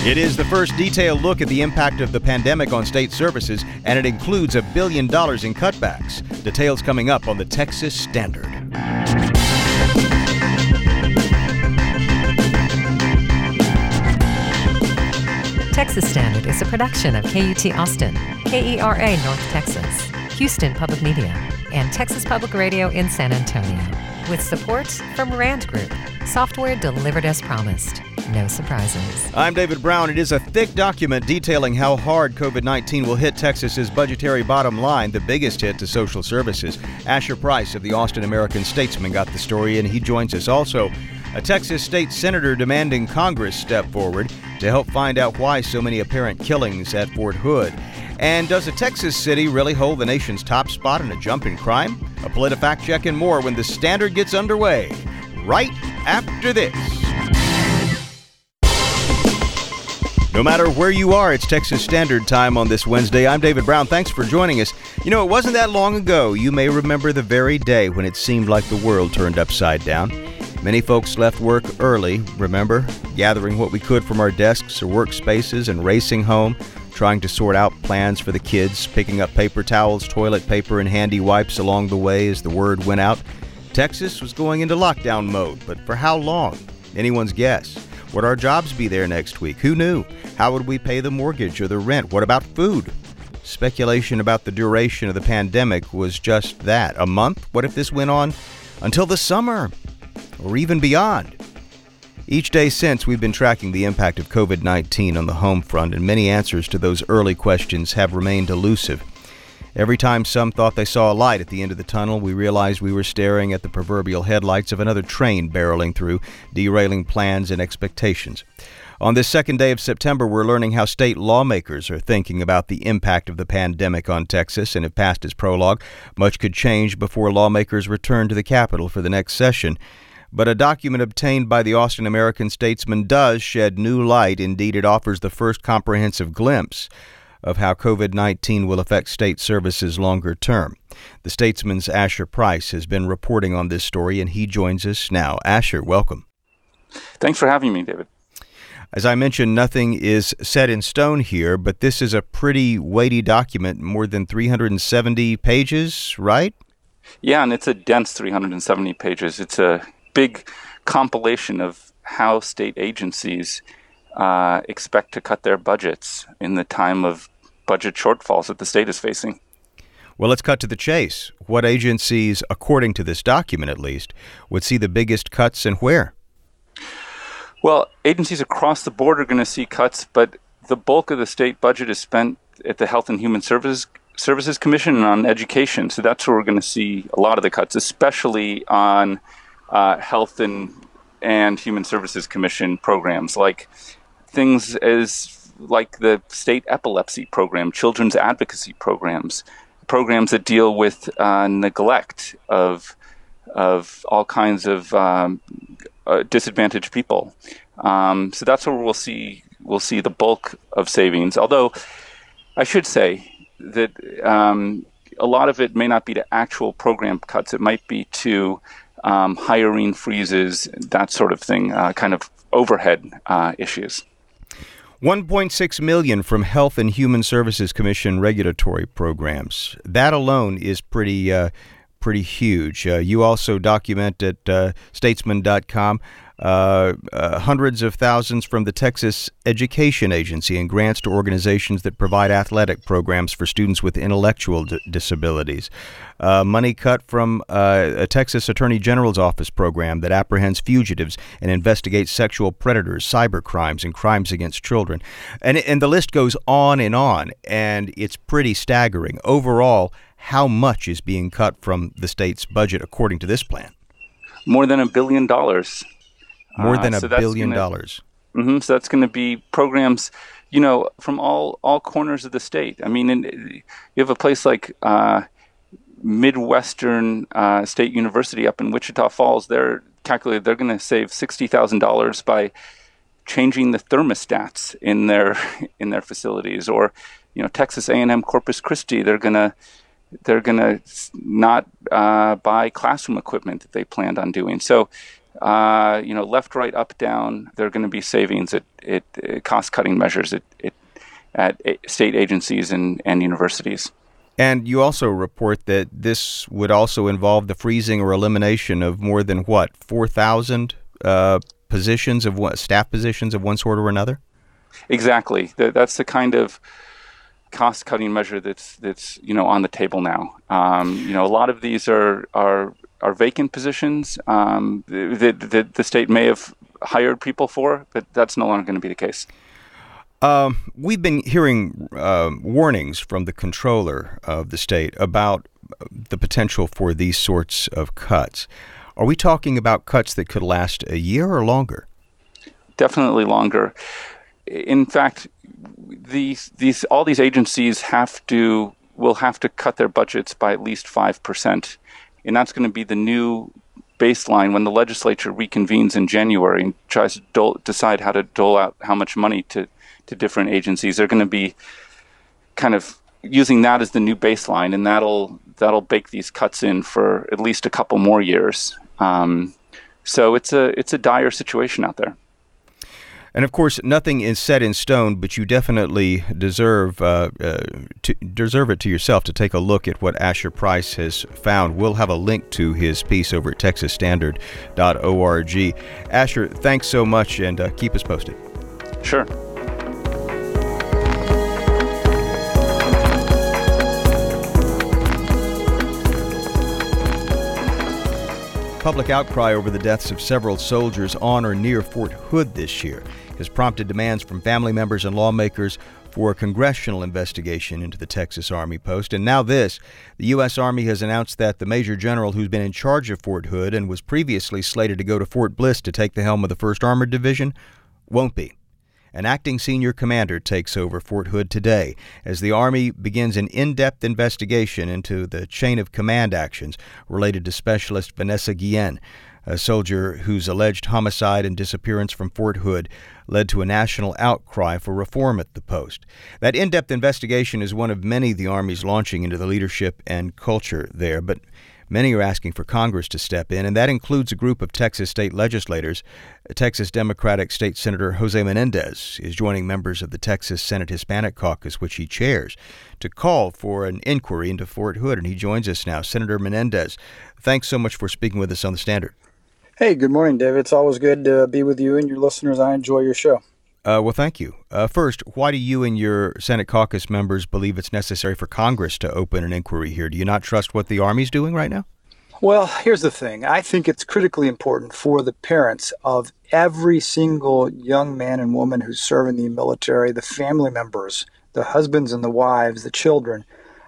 It is the first detailed look at the impact of the pandemic on state services, and it includes $1 billion in cutbacks. Details coming up on the Texas Standard. Texas Standard is a production of KUT Austin, KERA North Texas, Houston Public Media, and Texas Public Radio in San Antonio. With support from Rand Group, software delivered as promised. No surprises. I'm David Brown. It is a thick document detailing how hard COVID-19 will hit Texas's budgetary bottom line, the biggest hit to social services. Asher Price of the Austin American-Statesman got the story, and he joins us. Also, a Texas state senator demanding Congress step forward to help find out why so many apparent killings at Fort Hood. And does a Texas city really hold the nation's top spot in a jump in crime? A PolitiFact check and more when the Standard gets underway, right after this. No matter where you are, it's Texas Standard Time on this Wednesday. I'm David Brown. Thanks for joining us. You know, it wasn't that long ago. You may remember the very day when it seemed like the world turned upside down. Many folks left work early, remember? Gathering what we could from our desks or workspaces and racing home, trying to sort out plans for the kids, picking up paper towels, toilet paper, and handy wipes along the way as the word went out. Texas was going into lockdown mode, but for how long? Anyone's guess. Would our jobs be there next week? Who knew? How would we pay the mortgage or the rent? What about food? Speculation about the duration of the pandemic was just that. A month? What if this went on until the summer? Or even beyond? Each day since, we've been tracking the impact of COVID-19 on the home front, and many answers to those early questions have remained elusive. Every time some thought they saw a light at the end of the tunnel, we realized we were staring at the proverbial headlights of another train barreling through, derailing plans and expectations. On this second day of September, we're learning how state lawmakers are thinking about the impact of the pandemic on Texas, and if past its prologue, much could change before lawmakers return to the Capitol for the next session. But a document obtained by the Austin American-Statesman does shed new light. Indeed, it offers the first comprehensive glimpse of how COVID-19 will affect state services longer term. The Statesman's Asher Price has been reporting on this story, and he joins us now. Asher, welcome. Thanks for having me, David. As I mentioned, nothing is set in stone here, but this is a pretty weighty document, more than 370 pages, right? Yeah, and it's a dense 370 pages. It's a big compilation of how state agencies expect to cut their budgets in the time of budget shortfalls that the state is facing. Well, let's cut to the chase. What agencies, according to this document at least, would see the biggest cuts and where? Well, agencies across the board are going to see cuts, but the bulk of the state budget is spent at the Health and Human Services Commission and on education. So that's where we're going to see a lot of the cuts, especially on Health and Human Services Commission programs, like things like the state epilepsy program, children's advocacy programs that deal with neglect of all kinds of disadvantaged people. So that's where we'll see the bulk of savings. Although I should say that a lot of it may not be to actual program cuts. It might be to hiring freezes, that sort of thing, kind of overhead issues. $1.6 million from Health and Human Services Commission regulatory programs. That alone is pretty huge. You also document at statesman.com hundreds of thousands from the Texas Education Agency and grants to organizations that provide athletic programs for students with intellectual disabilities. Money cut from a Texas Attorney General's Office program that apprehends fugitives and investigates sexual predators, cyber crimes, and crimes against children. And the list goes on, and it's pretty staggering. Overall, how much is being cut from the state's budget according to this plan? More than $1 billion. More than $1 billion. So that's going to be programs, from all corners of the state. I mean, you have a place like Midwestern State University up in Wichita Falls. They're calculated they're going to save $60,000 by changing the thermostats in their facilities. Or, Texas A&M Corpus Christi, they're going to not buy classroom equipment that they planned on doing. So left, right, up, down, there are going to be savings at cost-cutting measures at state agencies and universities. And you also report that this would also involve the freezing or elimination of more than 4,000 positions staff positions of one sort or another? Exactly. That's the kind of cost-cutting measure that's on the table now. A lot of these are vacant positions that the state may have hired people for, but that's no longer going to be the case. We've been hearing warnings from the controller of the state about the potential for these sorts of cuts. Are we talking about cuts that could last a year or longer? Definitely longer. In fact, all these agencies will have to cut their budgets by at least 5%, and that's going to be the new baseline when the legislature reconvenes in January and tries to decide how to dole out how much money to different agencies. They're going to be kind of using that as the new baseline, and that'll bake these cuts in for at least a couple more years. So it's a dire situation out there. And of course, nothing is set in stone, but you definitely deserve it to yourself to take a look at what Asher Price has found. We'll have a link to his piece over at texasstandard.org. Asher, thanks so much, and keep us posted. Sure. Public outcry over the deaths of several soldiers on or near Fort Hood this year has prompted demands from family members and lawmakers for a congressional investigation into the Texas Army post. And now this, the U.S. Army has announced that the Major General who's been in charge of Fort Hood and was previously slated to go to Fort Bliss to take the helm of the 1st Armored Division won't be. An acting senior commander takes over Fort Hood today as the Army begins an in-depth investigation into the chain of command actions related to Specialist Vanessa Guillen, a soldier whose alleged homicide and disappearance from Fort Hood led to a national outcry for reform at the post. That in-depth investigation is one of many the Army's launching into the leadership and culture there, but many are asking for Congress to step in, and that includes a group of Texas state legislators. Texas Democratic State Senator Jose Menendez is joining members of the Texas Senate Hispanic Caucus, which he chairs, to call for an inquiry into Fort Hood, and he joins us now. Senator Menendez, thanks so much for speaking with us on The Standard. Hey, good morning, David. It's always good to be with you and your listeners. I enjoy your show. Well, thank you. First, why do you and your Senate caucus members believe it's necessary for Congress to open an inquiry here? Do you not trust what the Army's doing right now? Well, here's the thing. I think it's critically important for the parents of every single young man and woman who's serving the military, the family members, the husbands and the wives, the children,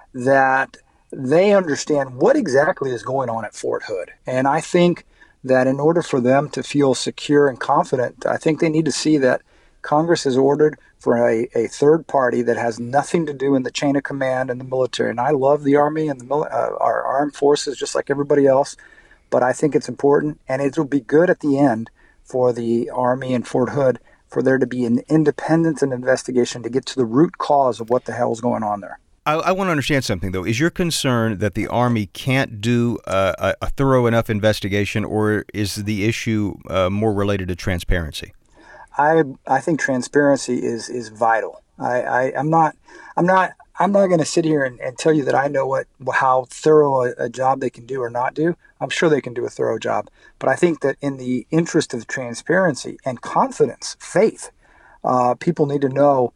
that they understand what exactly is going on at Fort Hood. And I think that in order for them to feel secure and confident, I think they need to see that Congress has ordered for a third party that has nothing to do in the chain of command in the military. And I love the Army and our armed forces just like everybody else, but I think it's important, and it will be good at the end for the Army and Fort Hood for there to be an independence and investigation to get to the root cause of what the hell is going on there. I want to understand something, though. Is your concern that the Army can't do a thorough enough investigation, or is the issue more related to transparency? I think transparency is vital. I'm not going to sit here and tell you that I know how thorough a job they can do or not do. I'm sure they can do a thorough job, but I think that in the interest of transparency and confidence, faith, people need to know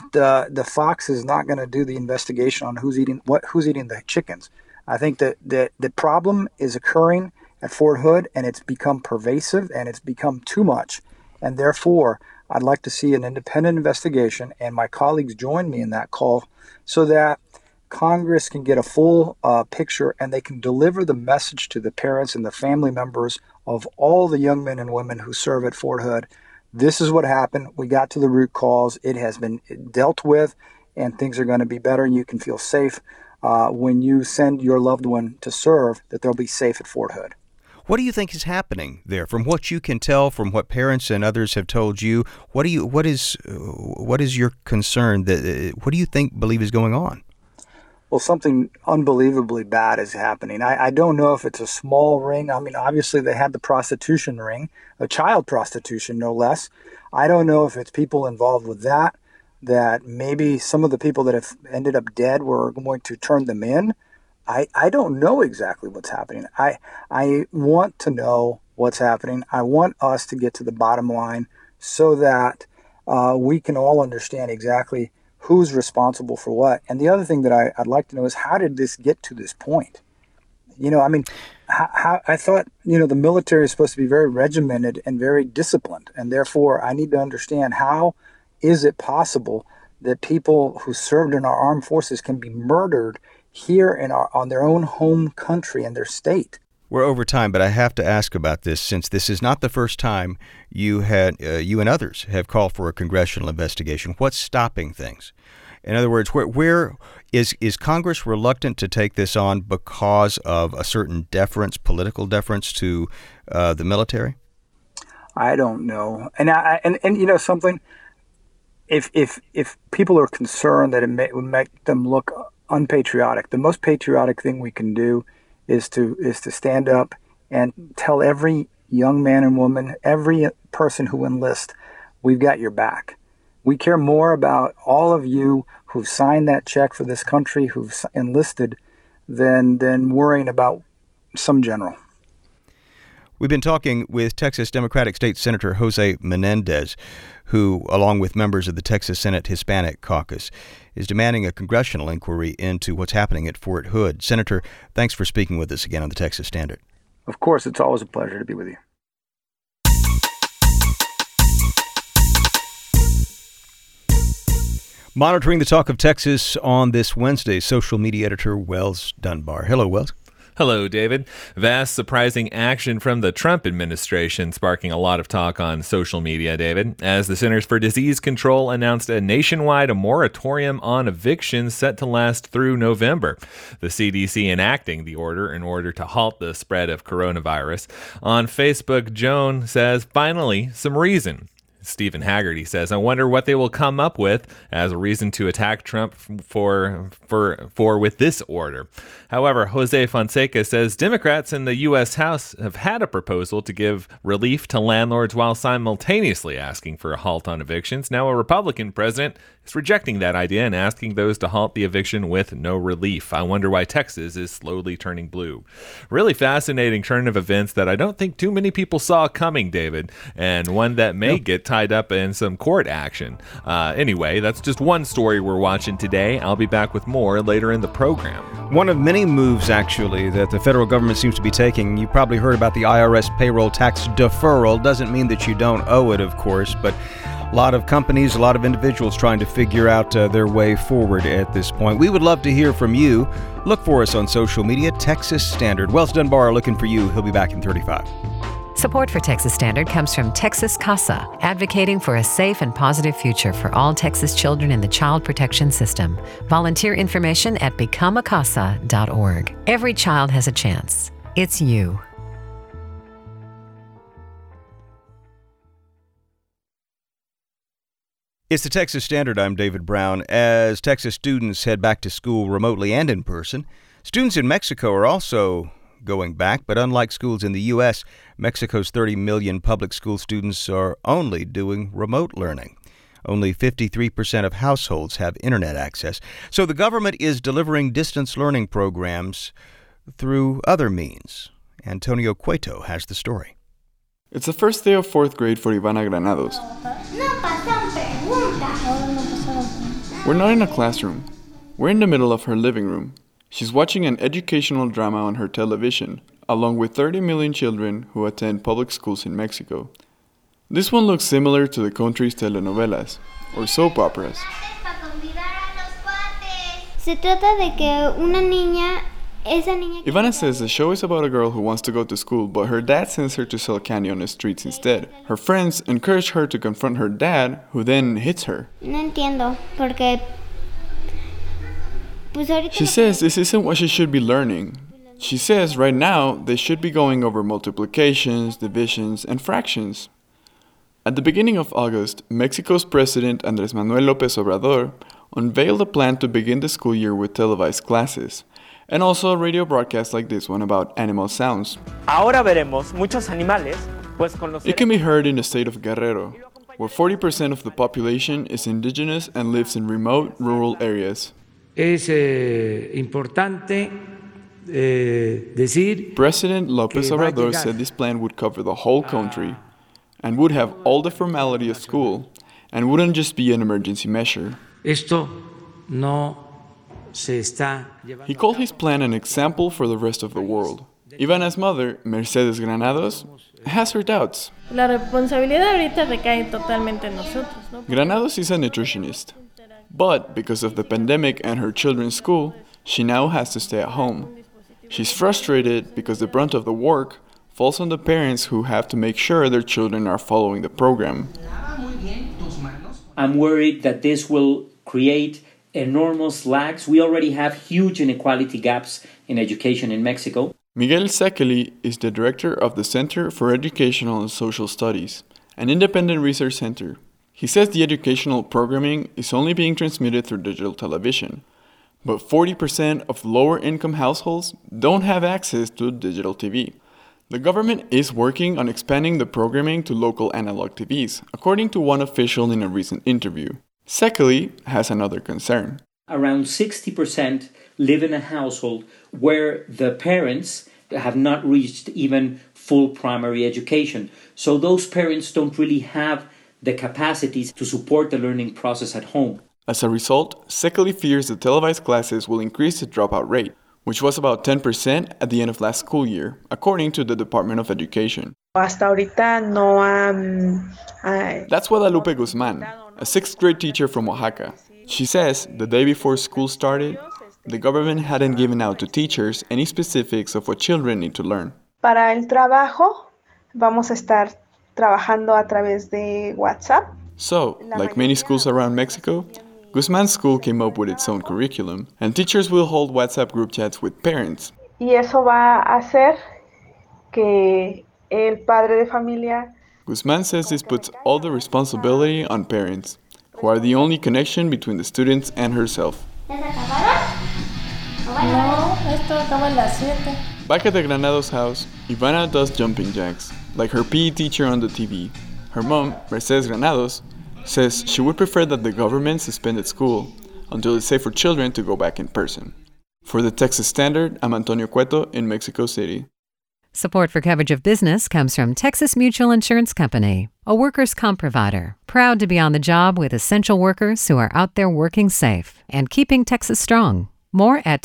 the fox is not going to do the investigation on who's eating the chickens. I think that the problem is occurring at Fort Hood, and it's become pervasive and it's become too much. And therefore, I'd like to see an independent investigation, and my colleagues join me in that call so that Congress can get a full picture and they can deliver the message to the parents and the family members of all the young men and women who serve at Fort Hood. This is what happened. We got to the root cause. It has been dealt with, and things are going to be better, and you can feel safe when you send your loved one to serve, that they'll be safe at Fort Hood. What do you think is happening there? From what you can tell, from what parents and others have told you, what is your concern? What do you believe is going on? well, something unbelievably bad is happening. I don't know if it's a small ring. I mean, obviously they had the prostitution ring, a child prostitution, no less. I don't know if it's people involved with that maybe some of the people that have ended up dead were going to turn them in. I don't know exactly what's happening. I want to know what's happening. I want us to get to the bottom line so that we can all understand exactly who's responsible for what. And the other thing that I'd like to know is, how did this get to this point? I mean, how I thought, the military is supposed to be very regimented and very disciplined. And therefore, I need to understand, how is it possible that people who served in our armed forces can be murdered here on their own home country and their state? We're over time, but I have to ask about this, since this is not the first time you and others have called for a congressional investigation. What's stopping things? In other words, where is Congress reluctant to take this on because of a certain political deference to the military? I don't know, and something. If people are concerned that it would make them look unpatriotic, the most patriotic thing we can do is to stand up and tell every young man and woman, every person who enlists, we've got your back. We care more about all of you who've signed that check for this country, who've enlisted, than worrying about some general. We've been talking with Texas Democratic State Senator Jose Menendez, who, along with members of the Texas Senate Hispanic Caucus, is demanding a congressional inquiry into what's happening at Fort Hood. Senator, thanks for speaking with us again on the Texas Standard. Of course, it's always a pleasure to be with you. Monitoring the talk of Texas on this Wednesday, social media editor Wells Dunbar. Hello, Wells. Hello, David. Vast, surprising action from the Trump administration sparking a lot of talk on social media, David, as the Centers for Disease Control announced a nationwide moratorium on evictions set to last through November. The CDC enacting the order in order to halt the spread of coronavirus. On Facebook, Joan says, finally, some reason. Stephen Haggerty says, I wonder what they will come up with as a reason to attack Trump for with this order. However, Jose Fonseca says Democrats in the U.S. House have had a proposal to give relief to landlords while simultaneously asking for a halt on evictions. Now a Republican president is rejecting that idea and asking those to halt the eviction with no relief. I wonder why Texas is slowly turning blue. Really fascinating turn of events that I don't think too many people saw coming, David, and one that may get tied up in some court action. Anyway, that's just one story we're watching today. I'll be back with more later in the program. One of many moves, actually, that the federal government seems to be taking. You probably heard about the IRS payroll tax deferral. Doesn't mean that you don't owe it, of course, but a lot of companies, a lot of individuals trying to figure out their way forward at this point. We would love to hear from you. Look for us on social media, Texas Standard. Wells Dunbar looking for you. He'll be back in 35. Support for Texas Standard comes from Texas CASA, advocating for a safe and positive future for all Texas children in the child protection system. Volunteer information at becomeacasa.org. Every child has a chance. It's you. It's the Texas Standard. I'm David Brown. As Texas students head back to school remotely and in person, students in Mexico are also going back, but unlike schools in the U.S., Mexico's 30 million public school students are only doing remote learning. Only 53% of households have internet access. So the government is delivering distance learning programs through other means. Antonio Cueto has the story. It's the first day of fourth grade for Ivana Granados. We're not in a classroom. We're in the middle of her living room. She's watching an educational drama on her television, along with 30 million children who attend public schools in Mexico. This one looks similar to the country's telenovelas, or soap operas. Se trata de que una niña, Ivana says the show is about a girl who wants to go to school, but her dad sends her to sell candy on the streets instead. Her friends encourage her to confront her dad, who then hits her. No entiendo, porque she says this isn't what she should be learning. She says right now they should be going over multiplications, divisions, and fractions. At the beginning of August, Mexico's President Andrés Manuel López Obrador unveiled a plan to begin the school year with televised classes, and also a radio broadcast like this one about animal sounds. Ahora veremos muchos animales, pues con los It can be heard in the state of Guerrero, where 40% of the population is indigenous and lives in remote rural areas. Es importante decir President López Obrador said this plan would cover the whole country and would have all the formality of school and wouldn't just be an emergency measure. esto no se está llevando. He called his plan an example for the rest of the world. Ivana's mother, Mercedes Granados, has her doubts. La responsabilidad ahorita recae totalmente en nosotros, ¿no? Granados is a nutritionist, but because of the pandemic and her children's school, she now has to stay at home. She's frustrated because the brunt of the work falls on the parents who have to make sure their children are following the program. I'm worried that this will create enormous lags. We already have huge inequality gaps in education in Mexico. Miguel Sekeli is the director of the Center for Educational and Social Studies, an independent research center. He says the educational programming is only being transmitted through digital television, but 40% of lower-income households don't have access to digital TV. The government is working on expanding the programming to local analog TVs, according to one official in a recent interview. Sekeli has another concern. Around 60% live in a household where the parents have not reached even full primary education. So those parents don't really have the capacities to support the learning process at home. As a result, Sekeli fears the televised classes will increase the dropout rate, which was about 10% at the end of last school year, according to the Department of Education. Hasta ahorita no That's Guadalupe Guzman, a 6th grade teacher from Oaxaca. She says the day before school started, the government hadn't given out to teachers any specifics of what children need to learn. Para el trabajo vamos a estar trabajando a través de WhatsApp. So, like many schools around Mexico, Guzman's school came up with its own curriculum, and teachers will hold WhatsApp group chats with parents. Y eso va a hacer que el padre de familia. Guzman says this puts all the responsibility on parents, who are the only connection between the students and herself. Back at the Granados house, Ivana does jumping jacks, like her PE teacher on the TV. Her mom, Mercedes Granados, says she would prefer that the government suspended school until it's safe for children to go back in person. For the Texas Standard, I'm Antonio Cueto in Mexico City. Support for Coverage of Business comes from Texas Mutual Insurance Company, a workers' comp provider, proud to be on the job with essential workers who are out there working safe and keeping Texas strong. More at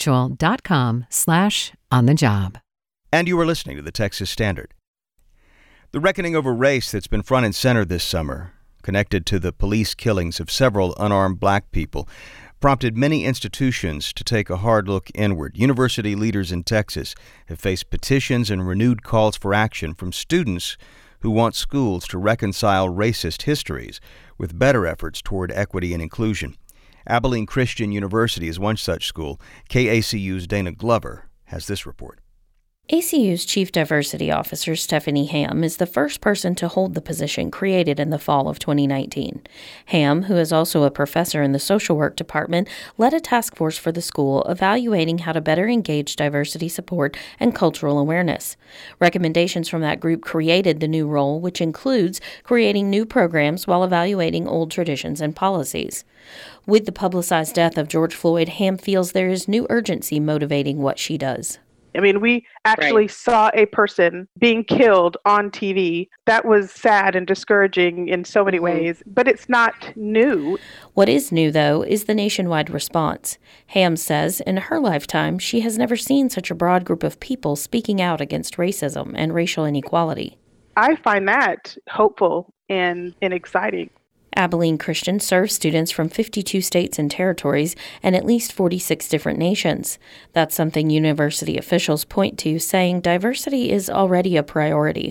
texasmutual.com/onthejob. And you are listening to the Texas Standard. The reckoning over race that's been front and center this summer, connected to the police killings of several unarmed black people, prompted many institutions to take a hard look inward. University leaders in Texas have faced petitions and renewed calls for action from students who want schools to reconcile racist histories with better efforts toward equity and inclusion. Abilene Christian University is one such school. KACU's Dana Glover has this report. ACU's Chief Diversity Officer, Stephanie Ham, is the first person to hold the position created in the fall of 2019. Ham, who is also a professor in the social work department, led a task force for the school evaluating how to better engage diversity support and cultural awareness. Recommendations from that group created the new role, which includes creating new programs while evaluating old traditions and policies. With the publicized death of George Floyd, Ham feels there is new urgency motivating what she does. I mean, we actually saw a person being killed on TV. That was sad and discouraging in so many ways, but it's not new. What is new, though, is the nationwide response. Ham says in her lifetime, she has never seen such a broad group of people speaking out against racism and racial inequality. I find that hopeful and exciting. Abilene Christian serves students from 52 states and territories and at least 46 different nations. That's something university officials point to, saying diversity is already a priority.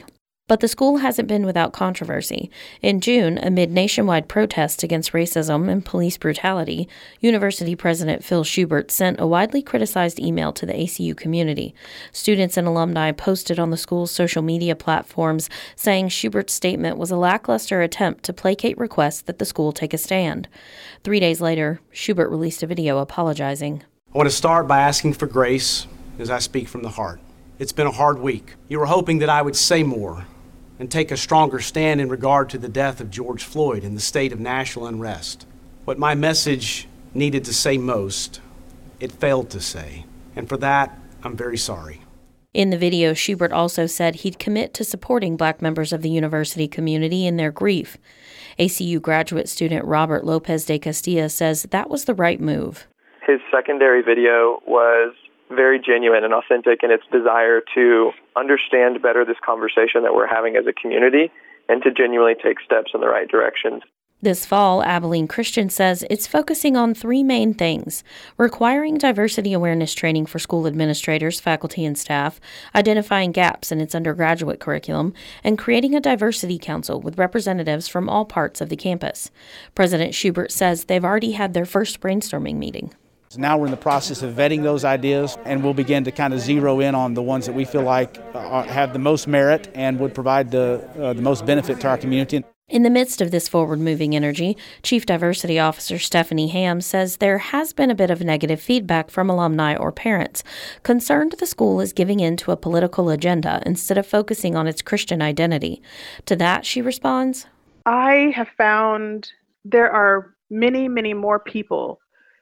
But the school hasn't been without controversy. In June, amid nationwide protests against racism and police brutality, University President Phil Schubert sent a widely criticized email to the ACU community. Students and alumni posted on the school's social media platforms saying Schubert's statement was a lackluster attempt to placate requests that the school take a stand. 3 days later, Schubert released a video apologizing. I want to start by asking for grace as I speak from the heart. It's been a hard week. You were hoping that I would say more and take a stronger stand in regard to the death of George Floyd and the state of national unrest. What my message needed to say most, it failed to say. And for that, I'm very sorry. In the video, Schubert also said he'd commit to supporting Black members of the university community in their grief. ACU graduate student Robert Lopez de Castilla says that was the right move. His secondary video was very genuine and authentic in its desire to understand better this conversation that we're having as a community and to genuinely take steps in the right directions. This fall, Abilene Christian says it's focusing on 3 main things: requiring diversity awareness training for school administrators, faculty, and staff, identifying gaps in its undergraduate curriculum, and creating a diversity council with representatives from all parts of the campus. President Schubert says they've already had their first brainstorming meeting. So now we're in the process of vetting those ideas, and we'll begin to kind of zero in on the ones that we feel like have the most merit and would provide the most benefit to our community. In the midst of this forward-moving energy, Chief Diversity Officer Stephanie Ham says there has been a bit of negative feedback from alumni or parents, concerned the school is giving in to a political agenda instead of focusing on its Christian identity. To that, she responds, I have found there are many, many more people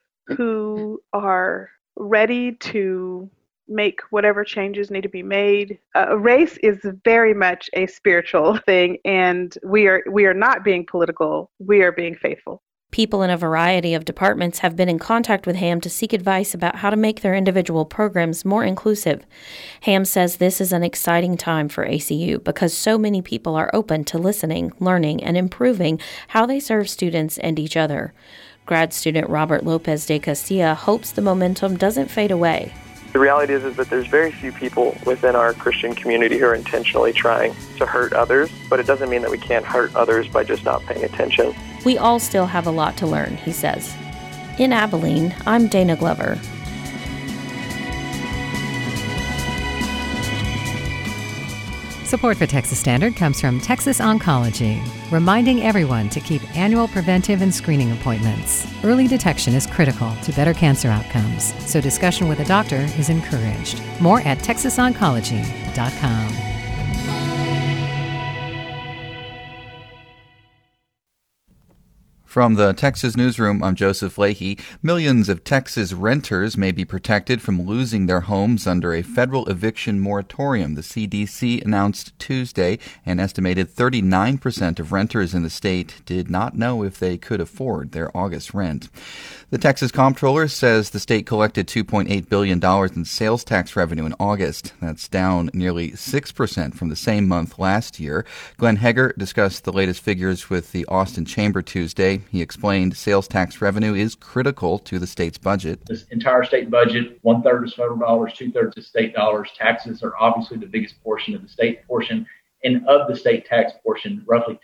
who are ready to make whatever changes need to be made. Race is very much a spiritual thing, and we are not being political. We are being faithful. People in a variety of departments have been in contact with Ham to seek advice about how to make their individual programs more inclusive. Ham says this is an exciting time for ACU because so many people are open to listening, learning, and improving how they serve students and each other. Grad student Robert Lopez de Castilla hopes the momentum doesn't fade away. The reality is that there's very few people within our Christian community who are intentionally trying to hurt others, but it doesn't mean that we can't hurt others by just not paying attention. We all still have a lot to learn, he says. In Abilene, I'm Dana Glover. Support for Texas Standard comes from Texas Oncology, reminding everyone to keep annual preventive and screening appointments. Early detection is critical to better cancer outcomes, so discussion with a doctor is encouraged. More at texasoncology.com. From the Texas Newsroom, I'm Joseph Leahy. Millions of Texas renters may be protected from losing their homes under a federal eviction moratorium. The CDC announced Tuesday an estimated 39% of renters in the state did not know if they could afford their August rent. The Texas Comptroller says the state collected $2.8 billion in sales tax revenue in August. That's down nearly 6% from the same month last year. Glenn Heger discussed the latest figures with the Austin Chamber Tuesday. He explained sales tax revenue is critical to the state's budget. This entire state budget, 1/3 is federal dollars, 2/3 is state dollars. Taxes are obviously the biggest portion of the state portion. And of the state tax portion, roughly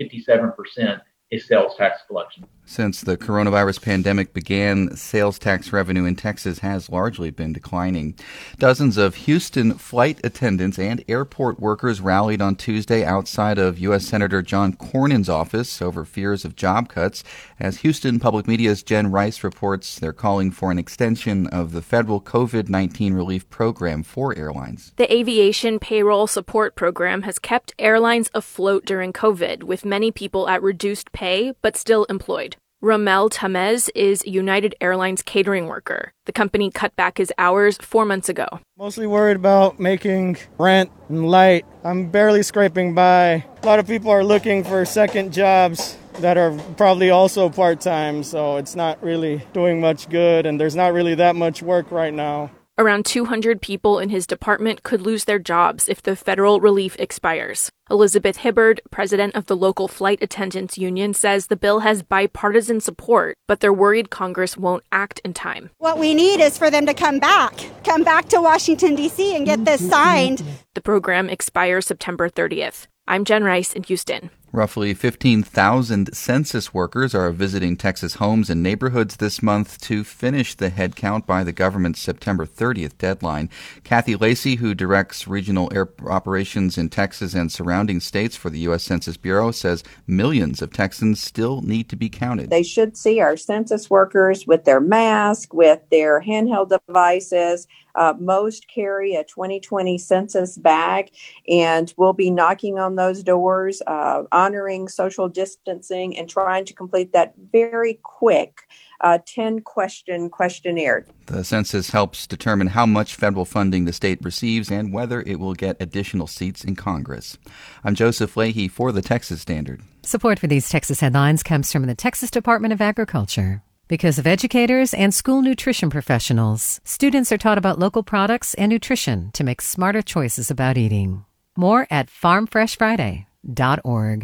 57% is sales tax collection. Since the coronavirus pandemic began, sales tax revenue in Texas has largely been declining. Dozens of Houston flight attendants and airport workers rallied on Tuesday outside of U.S. Senator John Cornyn's office over fears of job cuts. As Houston Public Media's Jen Rice reports, they're calling for an extension of the federal COVID-19 relief program for airlines. The Aviation Payroll Support Program has kept airlines afloat during COVID, with many people at reduced pay but still employed. Ramel Tamez is United Airlines catering worker. The company cut back his hours 4 months ago. Mostly worried about making rent and light. I'm barely scraping by. A lot of people are looking for second jobs that are probably also part-time, so it's not really doing much good, and there's not really that much work right now. Around 200 people in his department could lose their jobs if the federal relief expires. Elizabeth Hibbard, president of the local flight attendants union, says the bill has bipartisan support, but they're worried Congress won't act in time. What we need is for them to come back to Washington, D.C. and get this signed. The program expires September 30th. I'm Jen Rice in Houston. Roughly 15,000 census workers are visiting Texas homes and neighborhoods this month to finish the head count by the government's September 30th deadline. Kathy Lacey, who directs regional air operations in Texas and surrounding states for the U.S. Census Bureau, says millions of Texans still need to be counted. They should see our census workers with their mask, with their handheld devices. Most carry a 2020 census bag, and we'll be knocking on those doors, honoring social distancing, and trying to complete that very quick 10-question questionnaire. The census helps determine how much federal funding the state receives and whether it will get additional seats in Congress. I'm Joseph Leahy for the Texas Standard. Support for these Texas headlines comes from the Texas Department of Agriculture. Because of educators and school nutrition professionals, students are taught about local products and nutrition to make smarter choices about eating. More at farmfreshfriday.org.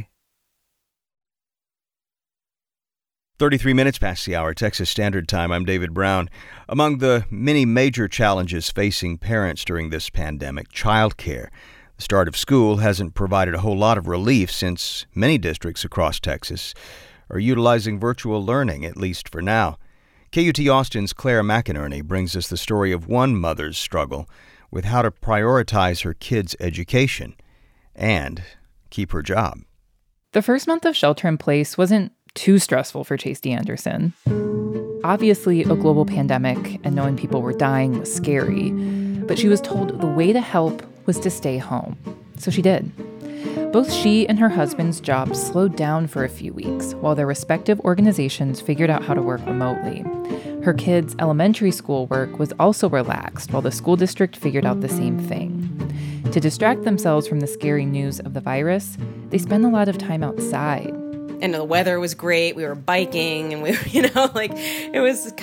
33 minutes past the hour, Texas Standard Time. I'm David Brown. Among the many major challenges facing parents during this pandemic, childcare. The start of school hasn't provided a whole lot of relief since many districts across Texas are utilizing virtual learning, at least for now. KUT Austin's Claire McInerney brings us the story of one mother's struggle with how to prioritize her kids' education and keep her job. The first month of shelter in place wasn't too stressful for Chasty Anderson. Obviously, a global pandemic and knowing people were dying was scary, but she was told the way to help was to stay home. So she did. Both she and her husband's jobs slowed down for a few weeks while their respective organizations figured out how to work remotely. Her kids' elementary school work was also relaxed while the school district figured out the same thing. To distract themselves from the scary news of the virus, they spent a lot of time outside. And the weather was great. We were biking and it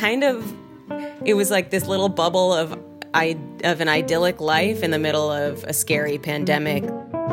was like this little bubble of an idyllic life in the middle of a scary pandemic.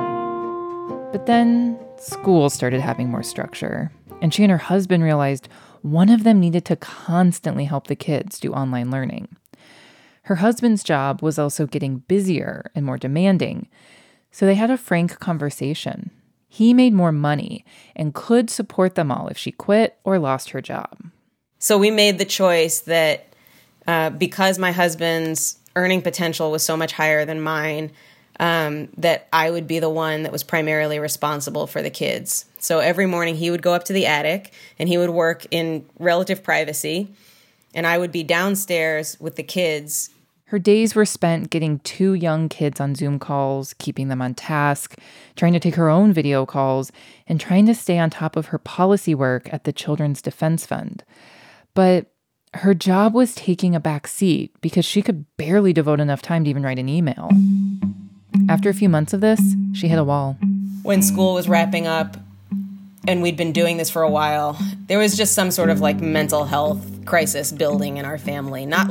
But then school started having more structure, and she and her husband realized one of them needed to constantly help the kids do online learning. Her husband's job was also getting busier and more demanding, so they had a frank conversation. He made more money and could support them all if she quit or lost her job. So we made the choice that because my husband's earning potential was so much higher than mine, that I would be the one that was primarily responsible for the kids. So every morning he would go up to the attic and he would work in relative privacy, and I would be downstairs with the kids. Her days were spent getting 2 young kids on Zoom calls, keeping them on task, trying to take her own video calls, and trying to stay on top of her policy work at the Children's Defense Fund. But her job was taking a back seat because she could barely devote enough time to even write an email. After a few months of this, she hit a wall. When school was wrapping up, and we'd been doing this for a while, there was just some sort of mental health crisis building in our family. Not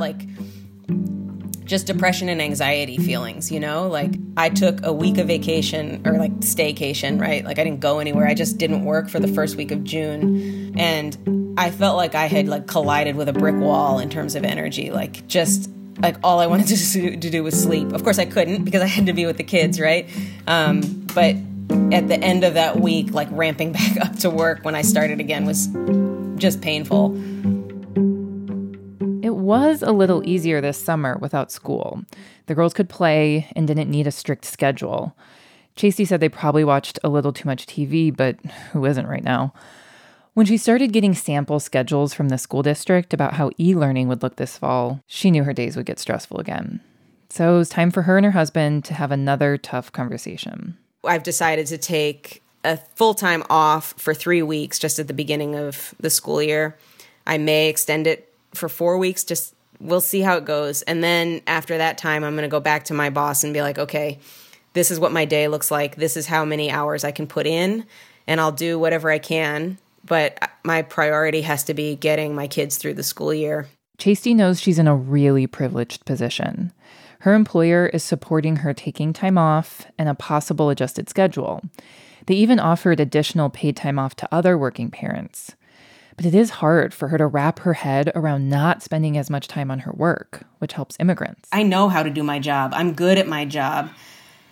just depression and anxiety feelings, I took a week of vacation, or staycation, right? I didn't go anywhere. I just didn't work for the first week of June. And I felt like I had collided with a brick wall in terms of energy, all I wanted to do was sleep. Of course, I couldn't because I had to be with the kids, right? But at the end of that week, ramping back up to work when I started again was just painful. It was a little easier this summer without school. The girls could play and didn't need a strict schedule. Chasty said they probably watched a little too much TV, but who isn't right now? When she started getting sample schedules from the school district about how e-learning would look this fall, she knew her days would get stressful again. So it was time for her and her husband to have another tough conversation. I've decided to take a full-time off for 3 weeks just at the beginning of the school year. I may extend it for 4 weeks, we'll see how it goes. And then after that time, I'm going to go back to my boss and be like, okay, this is what my day looks like. This is how many hours I can put in, and I'll do whatever I can. But my priority has to be getting my kids through the school year. Chasty knows she's in a really privileged position. Her employer is supporting her taking time off and a possible adjusted schedule. They even offered additional paid time off to other working parents. But it is hard for her to wrap her head around not spending as much time on her work, which helps immigrants. I know how to do my job. I'm good at my job.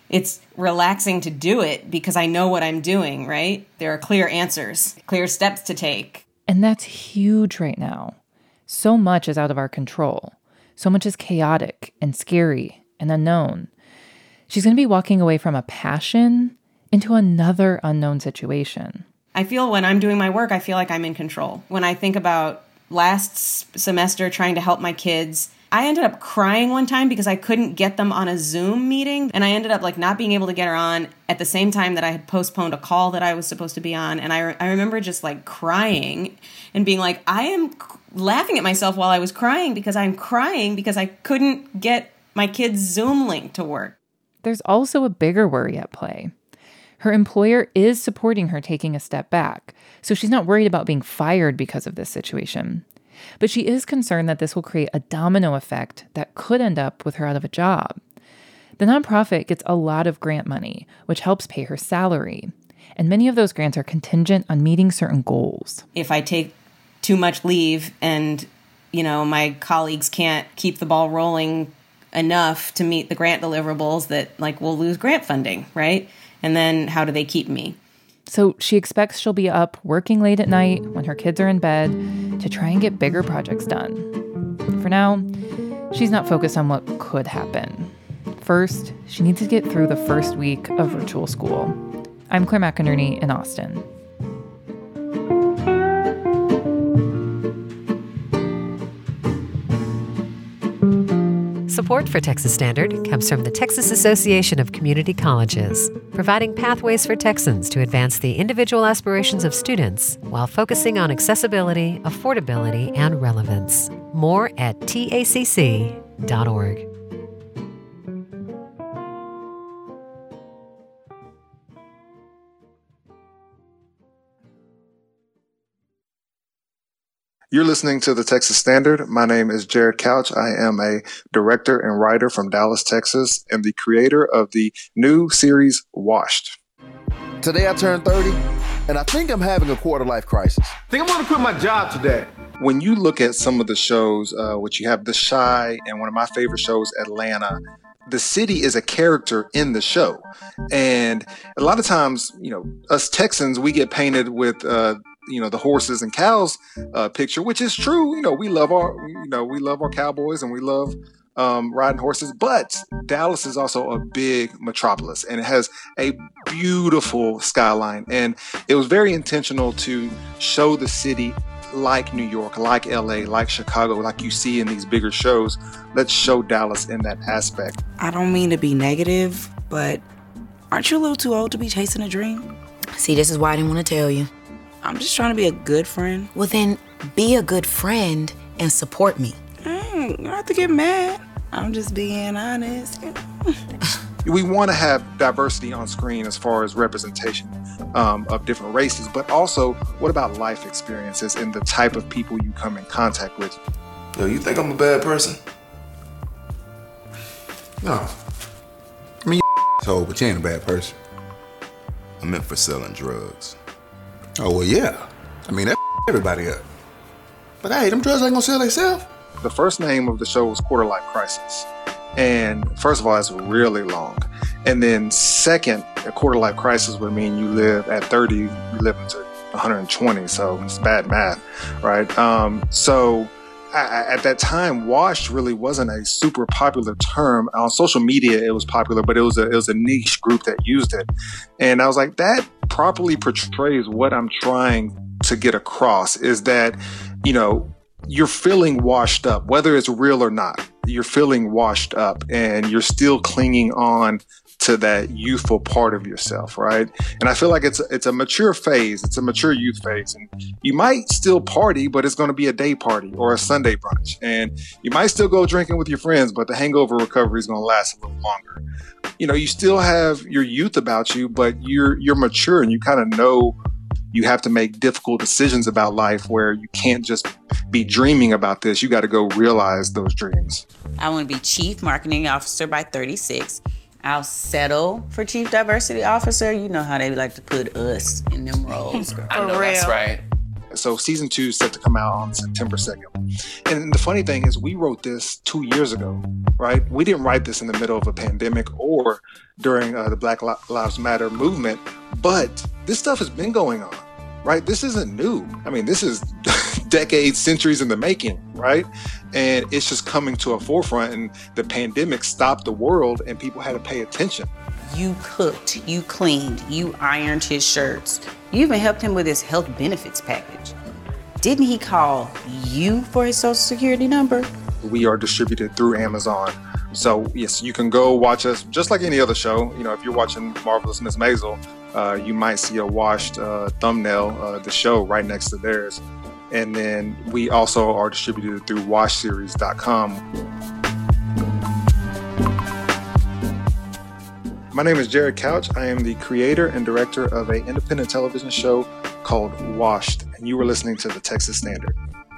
it's relaxing to do it because I know what I'm doing, right? There are clear answers, clear steps to take. And that's huge right now. So much is out of our control. So much is chaotic and scary and unknown. She's going to be walking away from a passion into another unknown situation. I feel when I'm doing my work, I feel like I'm in control. When I think about last semester trying to help my kids, I ended up crying one time because I couldn't get them on a Zoom meeting. And I ended up not being able to get her on at the same time that I had postponed a call that I was supposed to be on. And I remember just crying and being like, I am laughing at myself while I was crying because I'm crying because I couldn't get my kid's Zoom link to work. There's also a bigger worry at play. Her employer is supporting her taking a step back, so she's not worried about being fired because of this situation. But she is concerned that this will create a domino effect that could end up with her out of a job. The nonprofit gets a lot of grant money, which helps pay her salary. And many of those grants are contingent on meeting certain goals. If I take too much leave and, my colleagues can't keep the ball rolling enough to meet the grant deliverables, that we'll lose grant funding, right? And then how do they keep me? So she expects she'll be up working late at night when her kids are in bed to try and get bigger projects done. For now, she's not focused on what could happen. First, she needs to get through the first week of virtual school. I'm Claire McInerney in Austin. Support for Texas Standard comes from the Texas Association of Community Colleges, providing pathways for Texans to advance the individual aspirations of students while focusing on accessibility, affordability, and relevance. More at tacc.org. You're listening to the Texas Standard. My name is Jared Couch. I am a director and writer from Dallas, Texas, and the creator of the new series Washed. Today I turned 30, and I think I'm having a quarter-life crisis. I think I'm going to quit my job today. When you look at some of the shows, which you have The Chi and one of my favorite shows, Atlanta, the city is a character in the show. And a lot of times, us Texans, we get painted with the horses and cows picture, which is true. We love our cowboys and we love riding horses. But Dallas is also a big metropolis and it has a beautiful skyline. And it was very intentional to show the city like New York, like LA, like Chicago, like you see in these bigger shows. Let's show Dallas in that aspect. I don't mean to be negative, but aren't you a little too old to be chasing a dream? See, this is why I didn't want to tell you. I'm just trying to be a good friend. Well, then be a good friend and support me. You don't have to get mad. I'm just being honest. We want to have diversity on screen as far as representation of different races, but also what about life experiences and the type of people you come in contact with? Yo, you think I'm a bad person? No. I mean, so, but you ain't a bad person. I meant for selling drugs. Oh, well, yeah. I mean, that everybody up. But hey, them drugs ain't gonna sell themselves. The first name of the show was Quarter Life Crisis. And first of all, it's really long. And then second, a quarter life crisis would mean you live at 30, you live into 120. So it's bad math, right? At that time, washed really wasn't a super popular term. On social media, it was popular, but it was a niche group that used it. And I was like, that properly portrays what I'm trying to get across, is that, you're feeling washed up, whether it's real or not. You're feeling washed up and you're still clinging on to that youthful part of yourself, right? And I feel like it's a mature phase. It's a mature youth phase. And you might still party, but it's going to be a day party or a Sunday brunch. And you might still go drinking with your friends, but the hangover recovery is going to last a little longer. You still have your youth about you, but you're mature and you kind of know you have to make difficult decisions about life where you can't just be dreaming about this. You got to go realize those dreams. I want to be Chief Marketing Officer by 36. I'll settle for Chief Diversity Officer. You know how they like to put us in them roles. I know that's right. So season 2 is set to come out on September 2nd. And the funny thing is, we wrote this 2 years ago, right? We didn't write this in the middle of a pandemic or during the Black Lives Matter movement, but this stuff has been going on, right? This isn't new. I mean, this is decades, centuries in the making, right? And it's just coming to a forefront, and the pandemic stopped the world and people had to pay attention. You cooked, you cleaned, you ironed his shirts. You even helped him with his health benefits package. Didn't he call you for his Social Security number? We are distributed through Amazon. So yes, you can go watch us just like any other show. You know, if you're watching Marvelous Miss Maisel, you might see a washed thumbnail, the show right next to theirs. And then we also are distributed through washseries.com. My name is Jared Couch. I am the creator and director of an independent television show called Washed, and you were listening to the Texas Standard.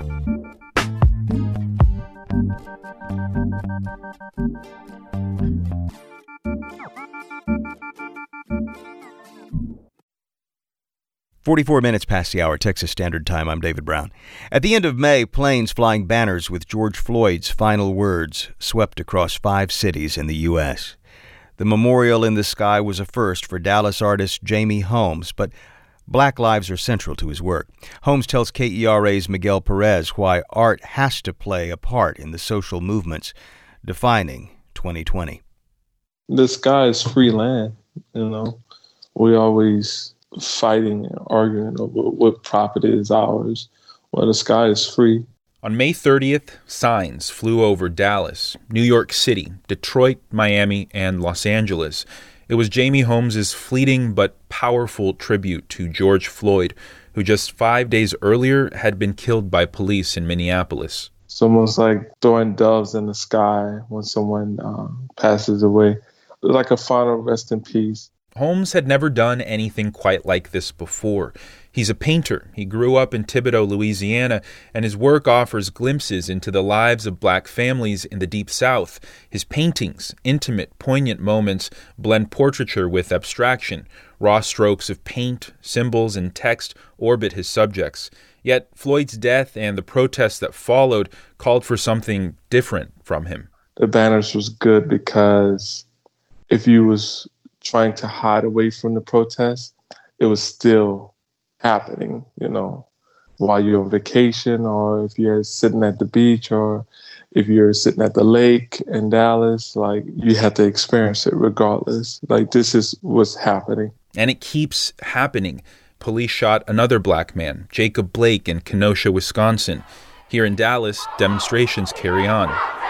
"44 past the hour, Texas Standard Time. I'm David Brown. At the end of May, planes flying banners with George Floyd's final words swept across 5 cities in the U.S. The memorial in the sky was a first for Dallas artist Jamie Holmes, but Black lives are central to his work. Holmes tells KERA's Miguel Perez why art has to play a part in the social movements defining 2020. The sky is free land, you know. We always fighting and arguing over what property is ours. Well, the sky is free. On May 30th, signs flew over Dallas, New York City, Detroit, Miami, and Los Angeles. It was Jamie Holmes' fleeting but powerful tribute to George Floyd, who just 5 days earlier had been killed by police in Minneapolis. It's almost like throwing doves in the sky when someone passes away. Like a final rest in peace. Holmes had never done anything quite like this before. He's a painter. He grew up in Thibodaux, Louisiana, and his work offers glimpses into the lives of Black families in the Deep South. His paintings, intimate, poignant moments, blend portraiture with abstraction. Raw strokes of paint, symbols, and text orbit his subjects. Yet Floyd's death and the protests that followed called for something different from him. The banners was good because if you was trying to hide away from the protest, it was still happening, you know, while you're on vacation, or if you're sitting at the beach, or if you're sitting at the lake in Dallas, like, you have to experience it regardless. Like, this is what's happening. And it keeps happening. Police shot another Black man, Jacob Blake, in Kenosha, Wisconsin. Here in Dallas, demonstrations carry on.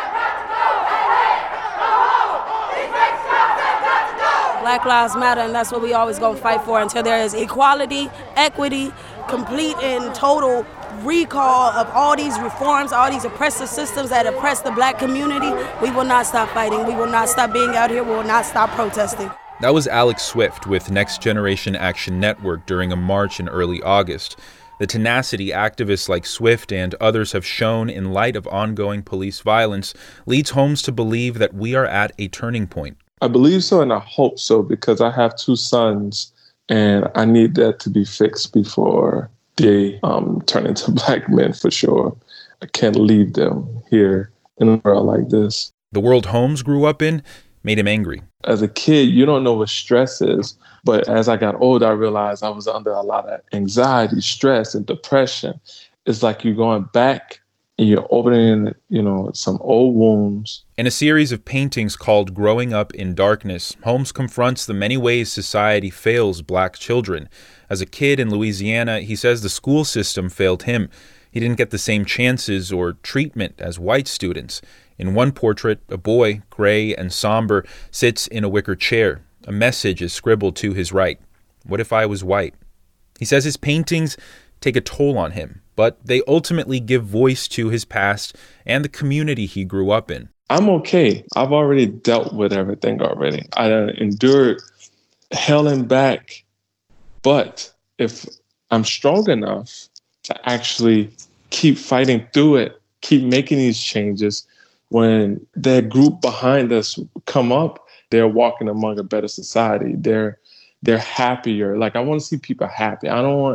Black Lives Matter, and that's what we always gonna fight for until there is equality, equity, complete and total recall of all these reforms, all these oppressive systems that oppress the Black community. We will not stop fighting. We will not stop being out here. We will not stop protesting. That was Alex Swift with Next Generation Action Network during a march in early August. The tenacity activists like Swift and others have shown in light of ongoing police violence leads Holmes to believe that we are at a turning point. I believe so, and I hope so, because I have 2 sons, and I need that to be fixed before they turn into Black men, for sure. I can't leave them here in a world like this. The world Holmes grew up in made him angry. As a kid, you don't know what stress is, but as I got older, I realized I was under a lot of anxiety, stress, and depression. It's like you're going back and you're opening, some old wounds. In a series of paintings called Growing Up in Darkness, Holmes confronts the many ways society fails Black children. As a kid in Louisiana, he says the school system failed him. He didn't get the same chances or treatment as white students. In one portrait, a boy, gray and somber, sits in a wicker chair. A message is scribbled to his right. What if I was white? He says his paintings take a toll on him, but they ultimately give voice to his past and the community he grew up in. I'm okay. I've already dealt with everything already. I endured hell and back. But if I'm strong enough to actually keep fighting through it, keep making these changes, when that group behind us come up, they're walking among a better society. They're happier. Like, I want to see people happy. I don't want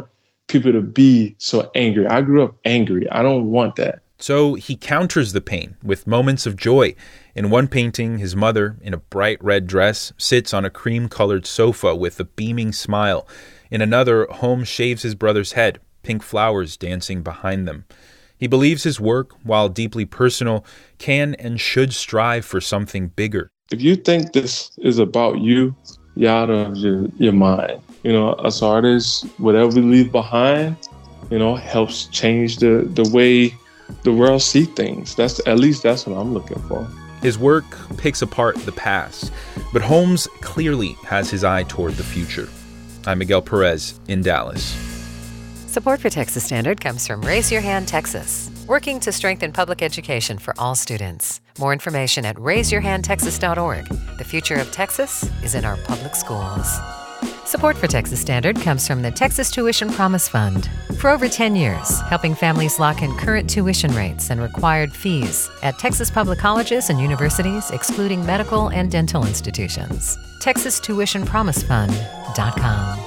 people to be so angry. I grew up angry. I don't want that. So he counters the pain with moments of joy. In one painting, his mother, in a bright red dress, sits on a cream-colored sofa with a beaming smile. In another, Holmes shaves his brother's head, pink flowers dancing behind them. He believes his work, while deeply personal, can and should strive for something bigger. If you think this is about you, you're out of your mind. You know, us artists, whatever we leave behind, you know, helps change the way the world see things. At least that's what I'm looking for. His work picks apart the past, but Holmes clearly has his eye toward the future. I'm Miguel Perez in Dallas. Support for Texas Standard comes from Raise Your Hand Texas, working to strengthen public education for all students. More information at raiseyourhandtexas.org. The future of Texas is in our public schools. Support for Texas Standard comes from the Texas Tuition Promise Fund. For over 10 years, helping families lock in current tuition rates and required fees at Texas public colleges and universities, excluding medical and dental institutions. TexasTuitionPromiseFund.com.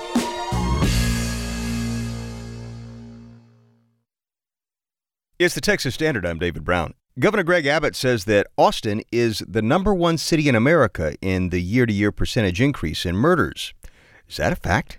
It's the Texas Standard. I'm David Brown. Governor Greg Abbott says that Austin is the #1 city in America in the year-to-year percentage increase in murders. Is that a fact?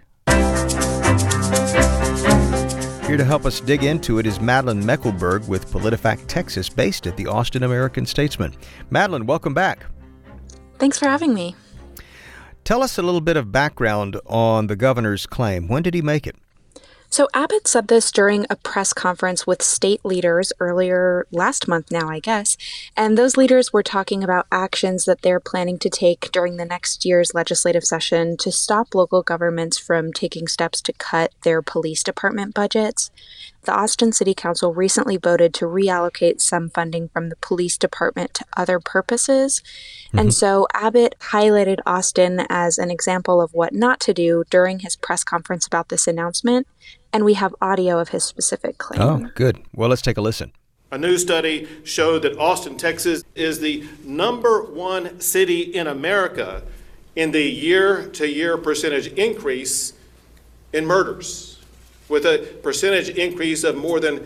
Here to help us dig into it is Madeline Meckelberg with PolitiFact Texas, based at the Austin American-Statesman. Madeline, welcome back. Thanks for having me. Tell us a little bit of background on the governor's claim. When did he make it? So Abbott said this during a press conference with state leaders earlier last month now, I guess. And those leaders were talking about actions that they're planning to take during the next year's legislative session to stop local governments from taking steps to cut their police department budgets. The Austin City Council recently voted to reallocate some funding from the police department to other purposes. And so Abbott highlighted Austin as an example of what not to do during his press conference about this announcement. And we have audio of his specific claim. Oh, good. Well, let's take a listen. A new study showed that Austin, Texas is the #1 city in America in the year-to-year percentage increase in murders, with a percentage increase of more than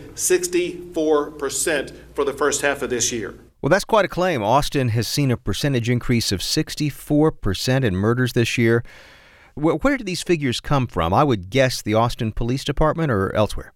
64% for the first half of this year. Well, that's quite a claim. Austin has seen a percentage increase of 64% in murders this year. Where do these figures come from? I would guess the Austin Police Department or elsewhere.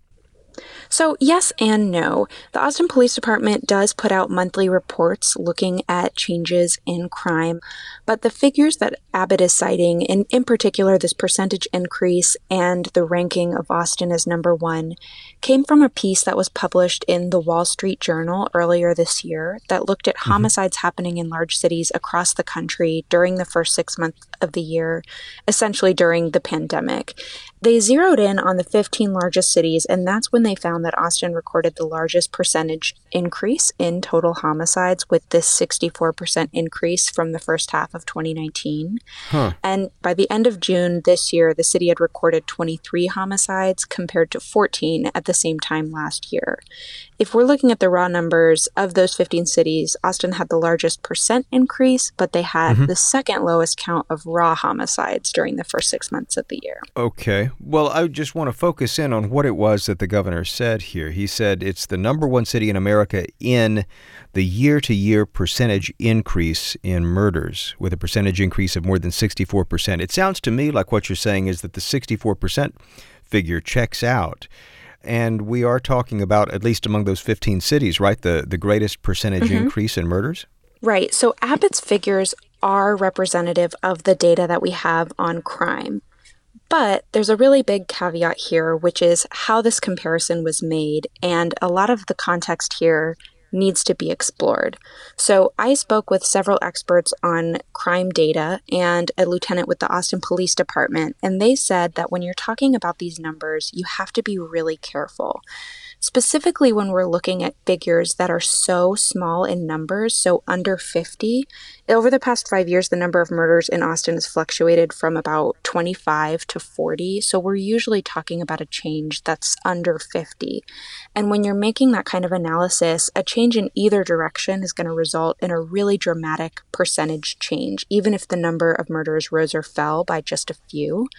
So yes and no. The Austin Police Department does put out monthly reports looking at changes in crime, but the figures that Abbott is citing, and in particular this percentage increase and the ranking of Austin as #1, came from a piece that was published in the Wall Street Journal earlier this year that looked at homicides happening in large cities across the country during the first 6 months of the year, essentially during the pandemic. They zeroed in on the 15 largest cities, and that's when they found that Austin recorded the largest percentage increase in total homicides, with this 64% increase from the first half of 2019. And by the end of June this year, the city had recorded 23 homicides compared to 14 at the same time last year. If we're looking at the raw numbers of those 15 cities, Austin had the largest percent increase, but they had the second lowest count of raw homicides during the first 6 months of the year. Okay. Well, I just want to focus in on what it was that the governor said here. He said it's the #1 city in America in the year-to-year percentage increase in murders, with a percentage increase of more than 64%. It sounds to me like what you're saying is that the 64% figure checks out. And we are talking about, at least among those 15 cities, right, the greatest percentage increase in murders? Right. So Abbott's figures are representative of the data that we have on crime. But there's a really big caveat here, which is how this comparison was made. And a lot of the context here needs to be explored. So I spoke with several experts on crime data and a lieutenant with the Austin Police Department, and they said that when you're talking about these numbers, you have to be really careful. Specifically when we're looking at figures that are so small in numbers, so under 50. Over the past 5 years, the number of murders in Austin has fluctuated from about 25 to 40. So we're usually talking about a change that's under 50. And when you're making that kind of analysis, a change in either direction is going to result in a really dramatic percentage change, even if the number of murders rose or fell by just a few.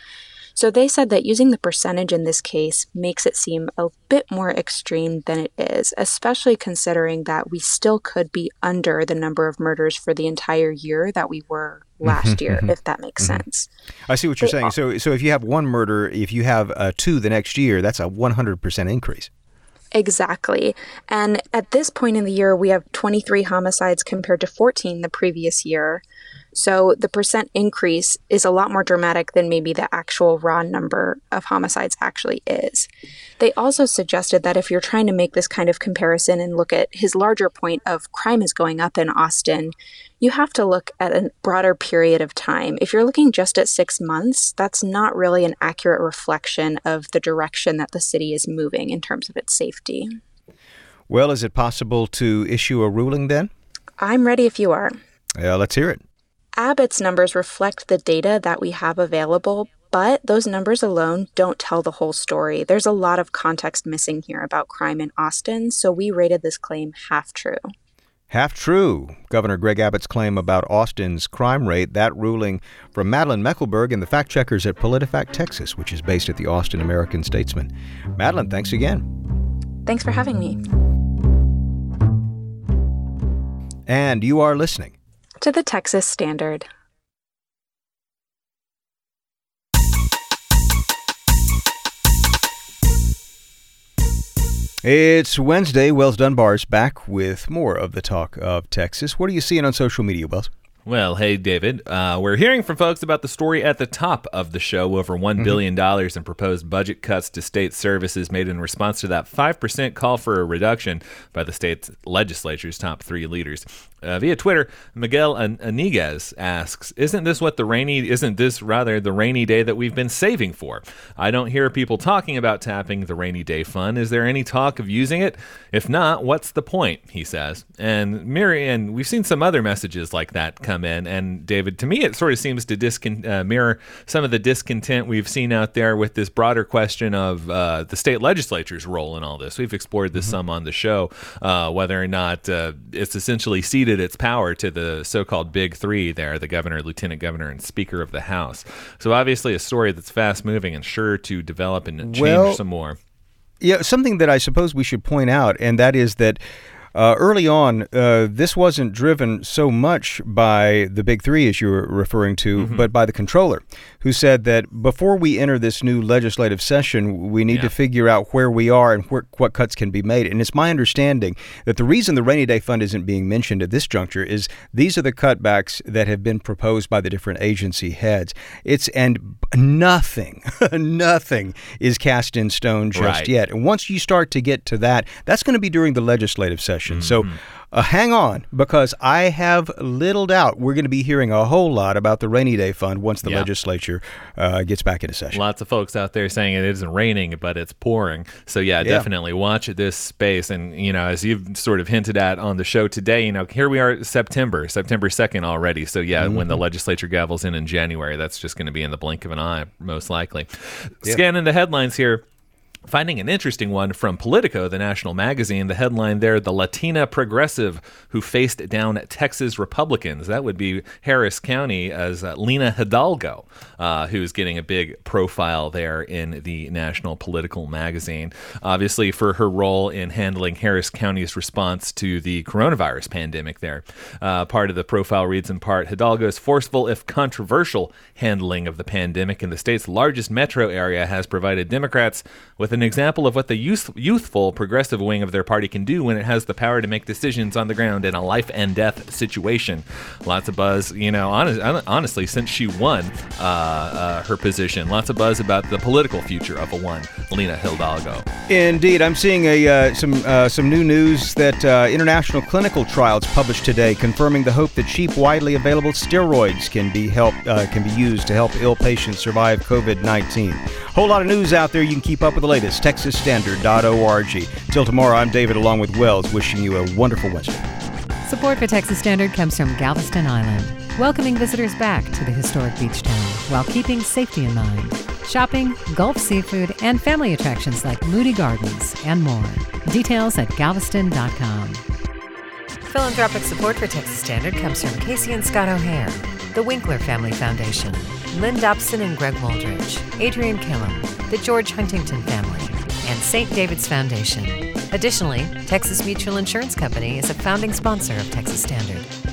So they said that using the percentage in this case makes it seem a bit more extreme than it is, especially considering that we still could be under the number of murders for the entire year that we were last year, if that makes sense. I see what you're saying. So if you have one murder, if you have 2 the next year, that's a 100% increase. Exactly. And at this point in the year, we have 23 homicides compared to 14 the previous year. So the percent increase is a lot more dramatic than maybe the actual raw number of homicides actually is. They also suggested that if you're trying to make this kind of comparison and look at his larger point of crime is going up in Austin, you have to look at a broader period of time. If you're looking just at 6 months, that's not really an accurate reflection of the direction that the city is moving in terms of its safety. Well, is it possible to issue a ruling then? I'm ready if you are. Let's hear it. Abbott's numbers reflect the data that we have available, but those numbers alone don't tell the whole story. There's a lot of context missing here about crime in Austin, so we rated this claim half true. Half true. Governor Greg Abbott's claim about Austin's crime rate, that ruling from Madeline Meckelberg and the fact checkers at PolitiFact Texas, which is based at the Austin American-Statesman. Madeline, thanks again. Thanks for having me. And you are listening to the Texas Standard. It's Wednesday. Wells Dunbar's back with more of the talk of Texas. What are you seeing on social media, Wells? Well, hey, David, we're hearing from folks about the story at the top of the show, over $1 billion in proposed budget cuts to state services made in response to that 5% call for a reduction by the state legislature's top 3 leaders. Via Twitter, Miguel Aniguez asks, isn't this the rainy day that we've been saving for? I don't hear people talking about tapping the rainy day fund. Is there any talk of using it? If not, what's the point, he says. And Marianne, we've seen some other messages like that come in. And David, to me, it sort of seems to mirror some of the discontent we've seen out there with this broader question of the state legislature's role in all this. We've explored this some on the show, whether or not it's essentially ceded its power to the so-called big 3 there, the governor, lieutenant governor, and speaker of the House. So obviously a story that's fast-moving and sure to develop and change some more. Yeah, something that I suppose we should point out, and that is that early on, this wasn't driven so much by the big 3, as you were referring to, but by the controller, who said that before we enter this new legislative session, we need to figure out where we are and what cuts can be made. And it's my understanding that the reason the rainy day fund isn't being mentioned at this juncture is these are the cutbacks that have been proposed by the different agency heads. And nothing is cast in stone just yet. And once you start to get to that, that's going to be during the legislative session. So hang on, because I have little doubt we're going to be hearing a whole lot about the rainy day fund once the legislature gets back into session. Lots of folks out there saying it isn't raining, but it's pouring. So definitely watch this space. And, as you've sort of hinted at on the show today, here we are, September 2nd already. So when the legislature gavels in January, that's just going to be in the blink of an eye, most likely. Scanning the headlines here. Finding an interesting one from Politico, the national magazine. The headline there, the Latina progressive who faced down Texas Republicans. That would be Harris County as Lina Hidalgo, who's getting a big profile there in the national political magazine. Obviously for her role in handling Harris County's response to the coronavirus pandemic there. Part of the profile reads in part, Hidalgo's forceful, if controversial, handling of the pandemic in the state's largest metro area has provided Democrats with an example of what the youthful progressive wing of their party can do when it has the power to make decisions on the ground in a life and death situation. Lots of buzz, honestly, since she won her position. Lots of buzz about the political future of Lina Hidalgo. Indeed, I'm seeing some new news that international clinical trials published today confirming the hope that cheap, widely available steroids can be used to help ill patients survive COVID-19. Whole lot of news out there. You can keep up with the latest. TexasStandard.org. Till tomorrow, I'm David along with Wells, wishing you a wonderful Wednesday. Support for Texas Standard comes from Galveston Island, welcoming visitors back to the historic beach town while keeping safety in mind. Shopping, Gulf seafood, and family attractions like Moody Gardens and more. Details at galveston.com. Philanthropic support for Texas Standard comes from Casey and Scott O'Hare, the Winkler Family Foundation, Lynn Dobson and Greg Waldridge, Adrian Killam, the George Huntington family, and St. David's Foundation. Additionally, Texas Mutual Insurance Company is a founding sponsor of Texas Standard.